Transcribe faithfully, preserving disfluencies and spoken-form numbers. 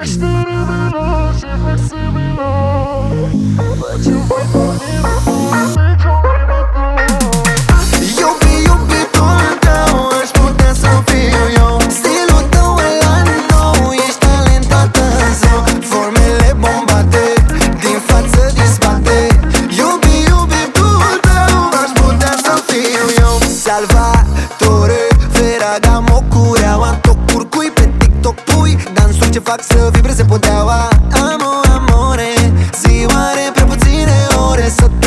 Ești oribilă și flexibilă, faci un băi cu mine, nici o vorbă tu. Iubi, iubitul tău, aș putea să fiu eu. Stilul tău e la nou, ești talentată în zău. Formele bombate, din față dispate. Iubi, iubitul tău, aș putea să fiu eu. Salvatore, Ferragamo, cureaua, tocuri cui pe TikTok pui dansuri ce fac să vibreze podeaua. Amo, amore, ziua are prea puține ore să